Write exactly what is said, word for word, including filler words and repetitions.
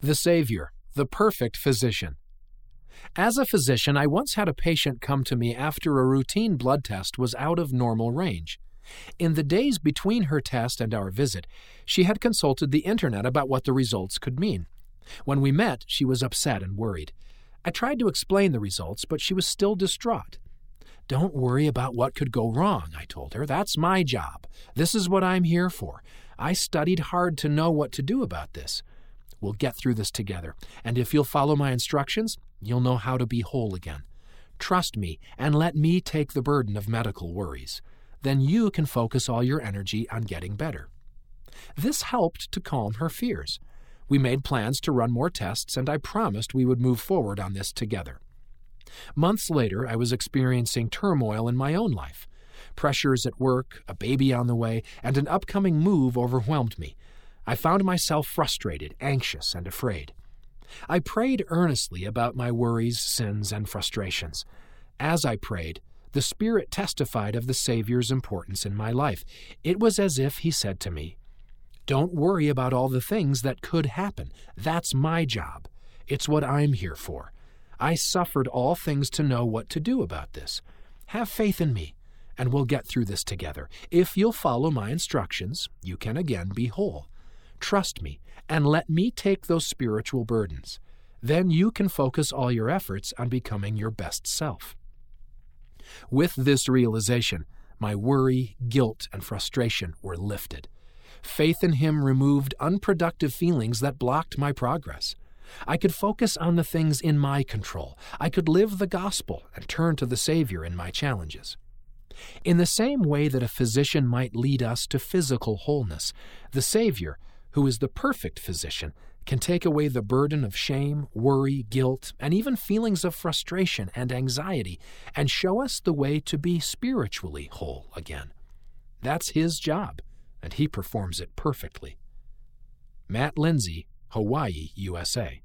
The Savior, the perfect physician. As a physician, I once had a patient come to me after a routine blood test was out of normal range. In the days between her test and our visit, she had consulted the internet about what the results could mean. When we met, she was upset and worried. I tried to explain the results, but she was still distraught. "Don't worry about what could go wrong," I told her. "That's my job. This is what I'm here for. I studied hard to know what to do about this. We'll get through this together, and if you'll follow my instructions, you'll know how to be whole again. Trust me, and let me take the burden of medical worries. Then you can focus all your energy on getting better." This helped to calm her fears. We made plans to run more tests, and I promised we would move forward on this together. Months later, I was experiencing turmoil in my own life. Pressures at work, a baby on the way, and an upcoming move overwhelmed me. I found myself frustrated, anxious, and afraid. I prayed earnestly about my worries, sins, and frustrations. As I prayed, the Spirit testified of the Savior's importance in my life. It was as if He said to me, "Don't worry about all the things that could happen. That's my job. It's what I'm here for. I suffered all things to know what to do about this. Have faith in me, and we'll get through this together. If you'll follow my instructions, you can again be whole. Trust me, and let me take those spiritual burdens. Then you can focus all your efforts on becoming your best self." With this realization, my worry, guilt, and frustration were lifted. Faith in Him removed unproductive feelings that blocked my progress. I could focus on the things in my control. I could live the gospel and turn to the Savior in my challenges. In the same way that a physician might lead us to physical wholeness, the Savior, who is the perfect physician, can take away the burden of shame, worry, guilt, and even feelings of frustration and anxiety, and show us the way to be spiritually whole again. That's His job, and He performs it perfectly. Matt Lindsay, Hawaii, U S A.